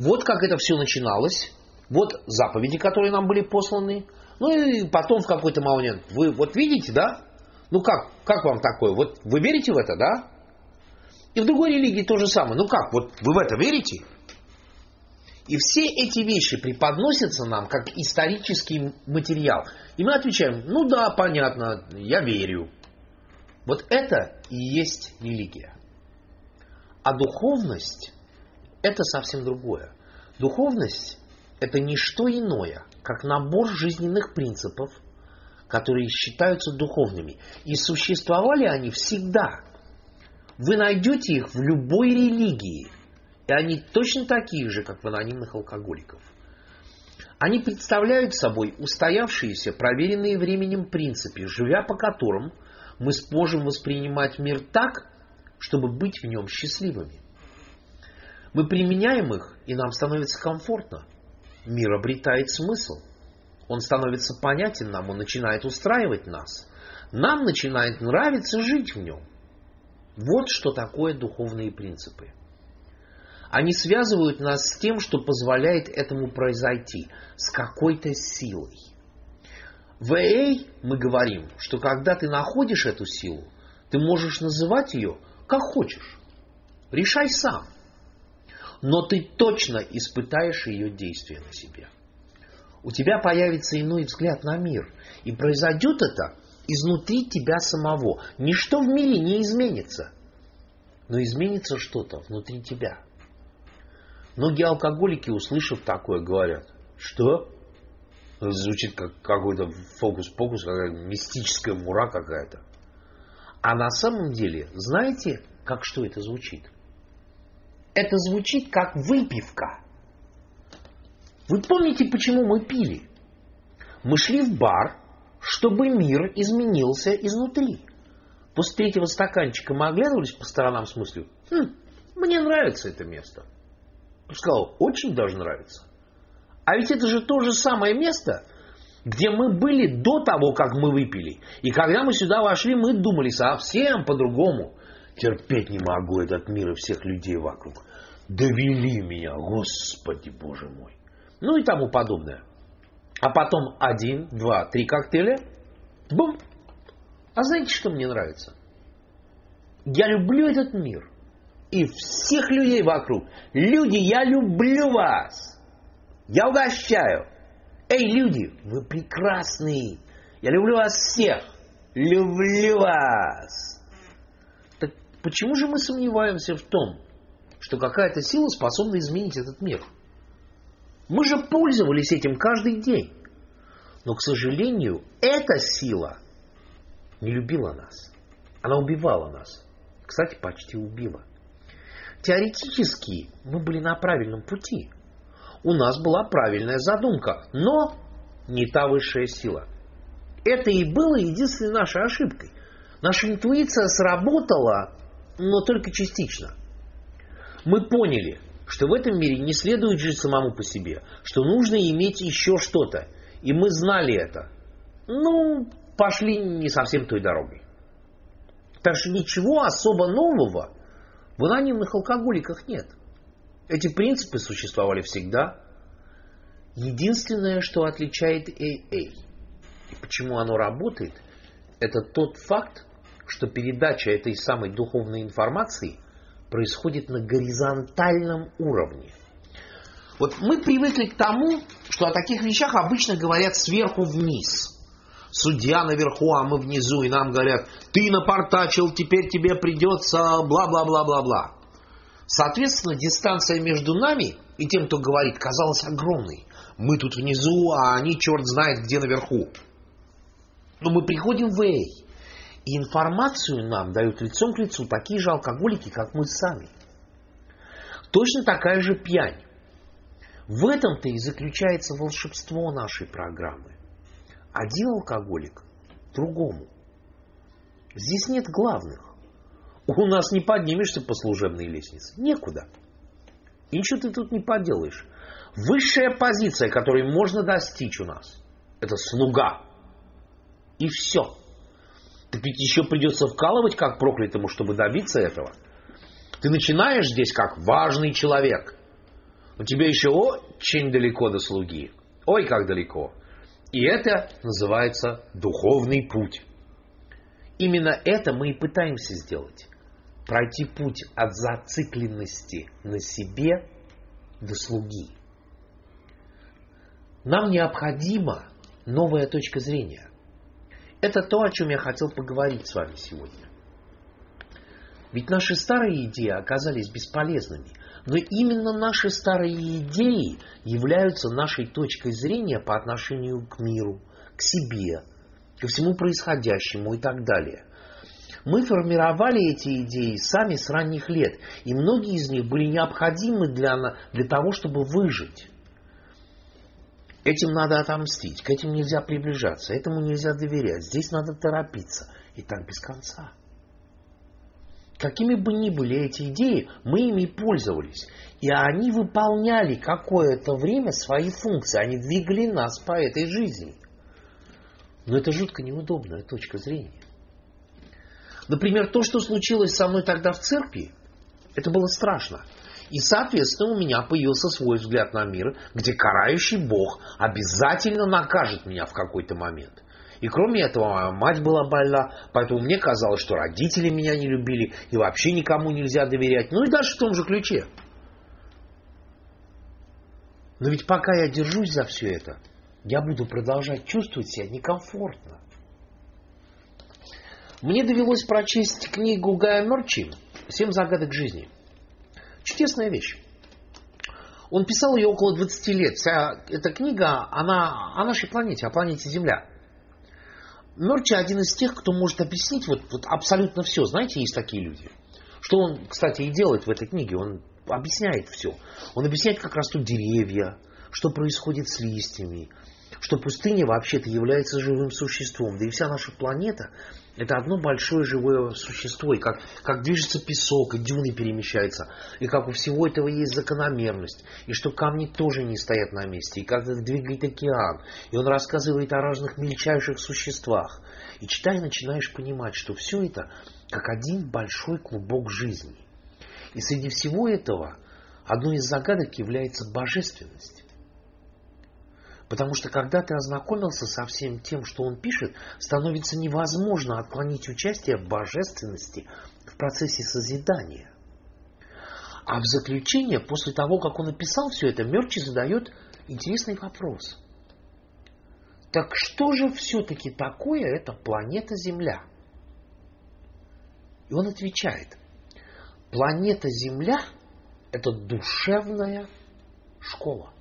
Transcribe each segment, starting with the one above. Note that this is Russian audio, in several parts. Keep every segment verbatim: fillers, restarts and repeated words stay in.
Вот как это все начиналось. Вот заповеди, которые нам были посланы. Ну и потом в какой-то момент. Вы вот видите, да? Ну как, как вам такое? Вот вы верите в это, да? И в другой религии то же самое. Ну как, вот вы в это верите? И все эти вещи преподносятся нам как исторический материал. И мы отвечаем, ну да, понятно, я верю. Вот это и есть религия. А духовность – это совсем другое. Духовность – это не что иное, как набор жизненных принципов, которые считаются духовными. И существовали они всегда. Вы найдете их в любой религии. И они точно такие же, как в анонимных алкоголиков. Они представляют собой устоявшиеся, проверенные временем принципы, живя по которым мы сможем воспринимать мир так, чтобы быть в нем счастливыми. Мы применяем их, и нам становится комфортно. Мир обретает смысл. Он становится понятен нам, он начинает устраивать нас. Нам начинает нравиться жить в нем. Вот что такое духовные принципы. Они связывают нас с тем, что позволяет этому произойти, с какой-то силой. В эй эй мы говорим, что когда ты находишь эту силу, ты можешь называть ее как хочешь. Решай сам. Но ты точно испытаешь ее действие на себе. У тебя появится иной взгляд на мир. И произойдет это изнутри тебя самого. Ничто в мире не изменится. Но изменится что-то внутри тебя. Многие алкоголики, услышав такое, говорят, что? Звучит как какой-то фокус-покус, какая-то мистическая мура какая-то. А на самом деле, знаете, как что это звучит? Это звучит как выпивка. Вы помните, почему мы пили? Мы шли в бар, чтобы мир изменился изнутри. После третьего стаканчика мы оглядывались по сторонам с мыслью, хм, мне нравится это место. Я сказал, очень даже нравится. А ведь это же то же самое место, где мы были до того, как мы выпили. И когда мы сюда вошли, мы думали совсем по-другому. Терпеть не могу этот мир и всех людей вокруг. Довели меня, Господи Боже мой. Ну и тому подобное. А потом один, два, три коктейля. Бум. А знаете, что мне нравится? Я люблю этот мир. И всех людей вокруг. Люди, я люблю вас. Я угощаю. Эй, люди, вы прекрасные. Я люблю вас всех. Люблю вас. Так почему же мы сомневаемся в том, что какая-то сила способна изменить этот мир? Мы же пользовались этим каждый день. Но, к сожалению, эта сила не любила нас. Она убивала нас. Кстати, почти убила. Теоретически мы были на правильном пути. У нас была правильная задумка, но не та высшая сила. Это и было единственной нашей ошибкой. Наша интуиция сработала, но только частично. Мы поняли, что в этом мире не следует жить самому по себе, что нужно иметь еще что-то. И мы знали это. Ну, пошли не совсем той дорогой. Так что ничего особо нового в анонимных алкоголиках нет. Эти принципы существовали всегда. Единственное, что отличает эй эй, и почему оно работает, это тот факт, что передача этой самой духовной информации происходит на горизонтальном уровне. Вот мы привыкли к тому, что о таких вещах обычно говорят сверху вниз. Судья наверху, а мы внизу, и нам говорят, ты напортачил, теперь тебе придется бла-бла-бла-бла-бла. Соответственно, дистанция между нами и тем, кто говорит, казалась огромной. Мы тут внизу, а они черт знает где наверху. Но мы приходим в эй эй, и информацию нам дают лицом к лицу такие же алкоголики, как мы сами. Точно такая же пьянь. В этом-то и заключается волшебство нашей программы. Один алкоголик другому. Здесь нет главных. У нас не поднимешься по служебной лестнице. Некуда. И ничего ты тут не поделаешь. Высшая позиция, которой можно достичь у нас, это слуга. И все. Так ведь еще придется вкалывать как проклятому, чтобы добиться этого. Ты начинаешь здесь как важный человек. У тебя еще очень далеко до слуги. Ой, как далеко. И это называется духовный путь. Именно это мы и пытаемся сделать. Пройти путь от зацикленности на себе до слуги. Нам необходима новая точка зрения. Это то, о чем я хотел поговорить с вами сегодня. Ведь наши старые идеи оказались бесполезными. Но именно наши старые идеи являются нашей точкой зрения по отношению к миру, к себе, ко всему происходящему и так далее. Мы формировали эти идеи сами с ранних лет, и многие из них были необходимы для, для того, чтобы выжить. Этим надо отомстить, к этим нельзя приближаться, этому нельзя доверять, здесь надо торопиться, и так без конца. Какими бы ни были эти идеи, мы ими пользовались. И они выполняли какое-то время свои функции. Они двигали нас по этой жизни. Но это жутко неудобная точка зрения. Например, то, что случилось со мной тогда в церкви, это было страшно. И, соответственно, у меня появился свой взгляд на мир, где карающий Бог обязательно накажет меня в какой-то момент. И кроме этого, моя мать была больна, поэтому мне казалось, что родители меня не любили, и вообще никому нельзя доверять. Ну и дальше в том же ключе. Но ведь пока я держусь за все это, я буду продолжать чувствовать себя некомфортно. Мне довелось прочесть книгу Гая Мерчи «Семь загадок жизни». Чудесная вещь. Он писал ее около двадцати лет. Вся эта книга, она о нашей планете, о планете Земля. Мерчи один из тех, кто может объяснить вот, вот абсолютно все. Знаете, есть такие люди. Что он, кстати, и делает в этой книге. Он объясняет все. Он объясняет, как растут деревья, что происходит с листьями, что пустыня вообще-то является живым существом. Да и вся наша планета – это одно большое живое существо. И как, как движется песок, и дюны перемещаются, и как у всего этого есть закономерность, и что камни тоже не стоят на месте, и как их двигает океан. И он рассказывает о разных мельчайших существах. И читая, начинаешь понимать, что все это как один большой клубок жизни. И среди всего этого одной из загадок является божественность. Потому что когда ты ознакомился со всем тем, что он пишет, становится невозможно отклонить участие в божественности в процессе созидания. А в заключение, после того, как он написал все это, Мерчи задает интересный вопрос. Так что же все-таки такое эта планета Земля? И он отвечает. Планета Земля – это душевная школа.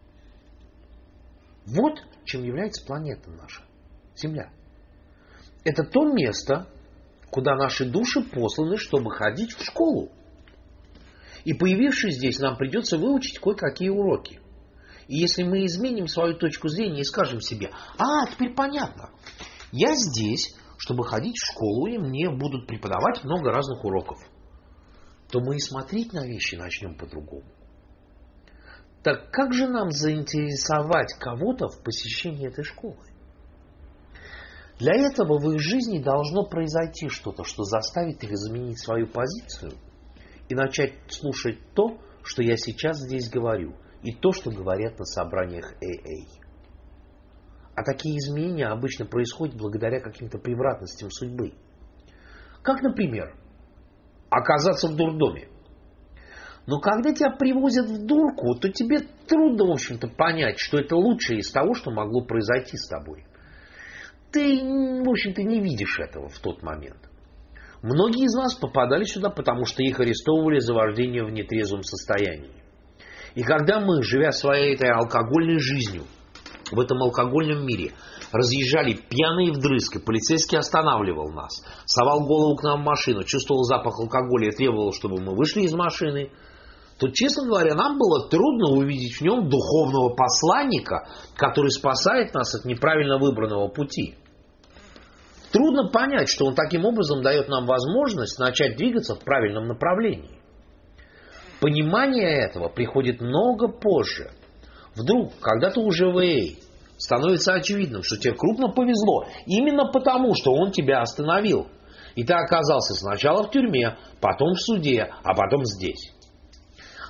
Вот чем является планета наша, Земля. Это то место, куда наши души посланы, чтобы ходить в школу. И появившись здесь, нам придется выучить кое-какие уроки. И если мы изменим свою точку зрения и скажем себе, а, теперь понятно, я здесь, чтобы ходить в школу, и мне будут преподавать много разных уроков, то мы и смотреть на вещи начнем по-другому. Так как же нам заинтересовать кого-то в посещении этой школы? Для этого в их жизни должно произойти что-то, что заставит их изменить свою позицию и начать слушать то, что я сейчас здесь говорю, и то, что говорят на собраниях эй эй. А такие изменения обычно происходят благодаря каким-то превратностям судьбы. Как, например, оказаться в дурдоме. Но когда тебя привозят в дурку, то тебе трудно, в общем-то, понять, что это лучшее из того, что могло произойти с тобой. Ты, в общем-то, не видишь этого в тот момент. Многие из нас попадали сюда, потому что их арестовывали за вождение в нетрезвом состоянии. И когда мы, живя своей этой алкогольной жизнью, в этом алкогольном мире, разъезжали пьяные вдрызг, и полицейский останавливал нас, совал голову к нам в машину, чувствовал запах алкоголя и требовал, чтобы мы вышли из машины, то, честно говоря, нам было трудно увидеть в нем духовного посланника, который спасает нас от неправильно выбранного пути. Трудно понять, что он таким образом дает нам возможность начать двигаться в правильном направлении. Понимание этого приходит много позже. Вдруг, когда ты уже в эй эй, становится очевидным, что тебе крупно повезло именно потому, что он тебя остановил. И ты оказался сначала в тюрьме, потом в суде, а потом здесь.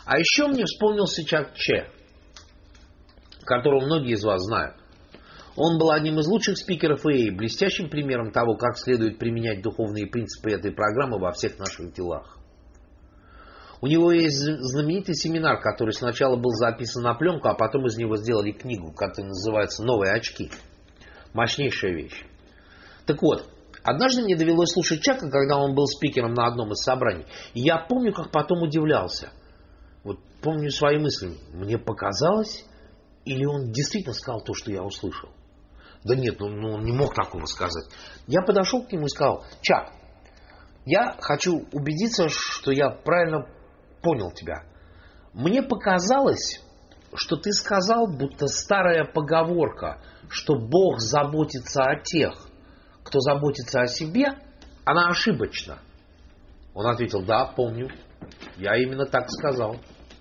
А еще мне вспомнился Чак Че, которого многие из вас знают. Он был одним из лучших спикеров эй эй, блестящим примером того, как следует применять духовные принципы этой программы во всех наших делах. У него есть знаменитый семинар, который сначала был записан на пленку, а потом из него сделали книгу, которая называется «Новые очки». Мощнейшая вещь. Так вот, однажды мне довелось слушать Чака, когда он был спикером на одном из собраний. И я помню, как потом удивлялся. Вот помню свои мысли. Мне показалось, или он действительно сказал то, что я услышал? Да нет, ну, ну он не мог такого сказать. Я подошел к нему и сказал: Чак, я хочу убедиться, что я правильно понял тебя. Мне показалось, что ты сказал, будто старая поговорка, что Бог заботится о тех, кто заботится о себе, она ошибочна. Он ответил: да, помню. Я именно так сказал.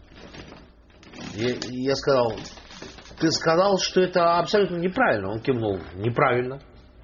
Я, я сказал: ты сказал, что это абсолютно неправильно. Он кивнул: неправильно.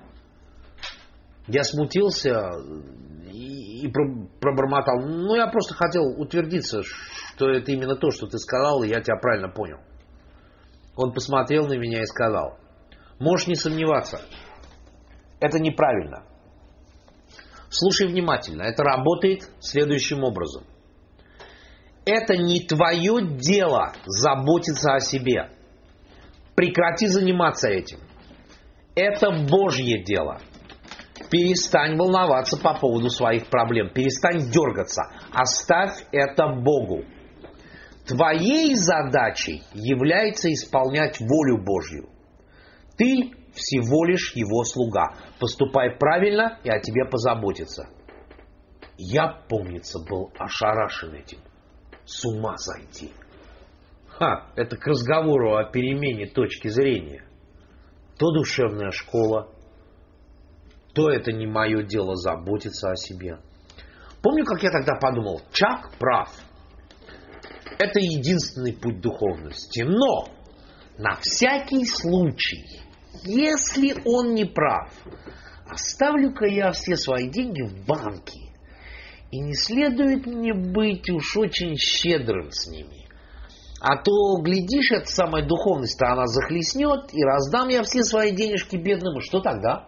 Я смутился и, и пробормотал: ну, я просто хотел утвердиться, что это именно то, что ты сказал, и я тебя правильно понял. Он посмотрел на меня и сказал: можешь не сомневаться, это неправильно. Слушай внимательно, это работает следующим образом. Это не твое дело заботиться о себе. Прекрати заниматься этим. Это Божье дело. Перестань волноваться по поводу своих проблем. Перестань дергаться. Оставь это Богу. Твоей задачей является исполнять волю Божью. Ты всего лишь Его слуга. Поступай правильно, и о тебе позаботятся. Я, помнится, был ошарашен этим. С ума сойти. Ха, это к разговору о перемене точки зрения. То душевная школа, то это не мое дело заботиться о себе. Помню, как я тогда подумал: Чак прав. Это единственный путь духовности. Но на всякий случай, если он не прав, оставлю-ка я все свои деньги в банке. И не следует мне быть уж очень щедрым с ними. А то, глядишь, эта самая духовность-то она захлестнет, и раздам я все свои денежки бедным. И что тогда?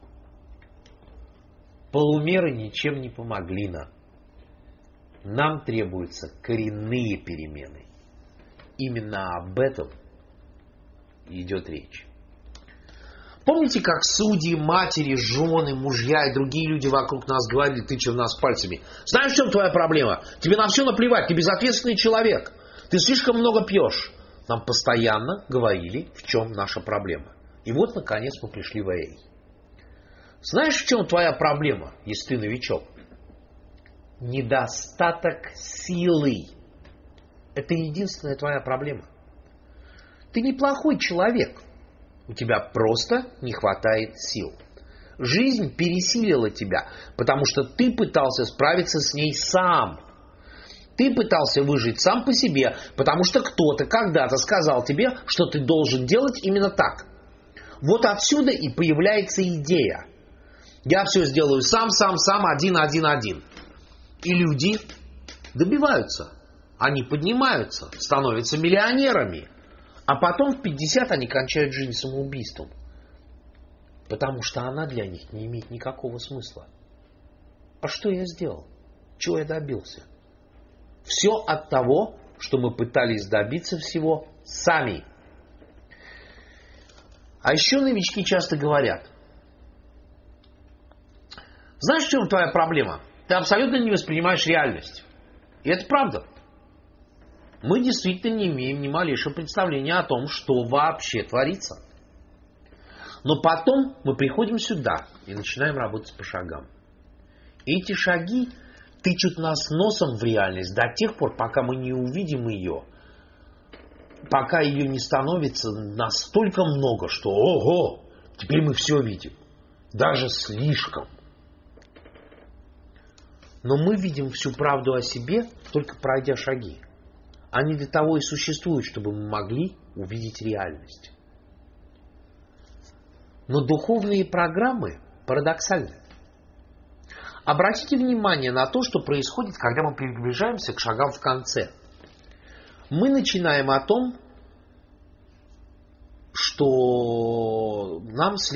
Полумеры ничем не помогли нам. Нам требуются коренные перемены. Именно об этом идет речь. Помните, как судьи, матери, жены, мужья и другие люди вокруг нас говорили, тыча в нас пальцами: знаешь, в чем твоя проблема? Тебе на все наплевать, ты безответственный человек. Ты слишком много пьешь. Нам постоянно говорили, в чем наша проблема. И вот, наконец, мы пришли в эй эй. Знаешь, в чем твоя проблема, если ты новичок? Недостаток силы. Это единственная твоя проблема. Ты неплохой человек. У тебя просто не хватает сил. Жизнь пересилила тебя, потому что ты пытался справиться с ней сам. Ты пытался выжить сам по себе, потому что кто-то когда-то сказал тебе, что ты должен делать именно так. Вот отсюда и появляется идея. Я все сделаю сам, сам, сам, один, один, один. И люди добиваются. Они поднимаются, становятся миллионерами. А потом в пятьдесят они кончают жизнь самоубийством. Потому что она для них не имеет никакого смысла. А что я сделал? Чего я добился? Все от того, что мы пытались добиться всего сами. А еще новички часто говорят: знаешь, в чем твоя проблема? Ты абсолютно не воспринимаешь реальность. И это правда. Мы действительно не имеем ни малейшего представления о том, что вообще творится. Но потом мы приходим сюда и начинаем работать по шагам. И эти шаги тычут нас носом в реальность до тех пор, пока мы не увидим ее, пока ее не становится настолько много, что ого, теперь мы все видим. Даже слишком. Но мы видим всю правду о себе, только пройдя шаги. Они для того и существуют, чтобы мы могли увидеть реальность. Но духовные программы парадоксальны. Обратите внимание на то, что происходит, когда мы приближаемся к шагам в конце. мы начинаем о том, что нам следует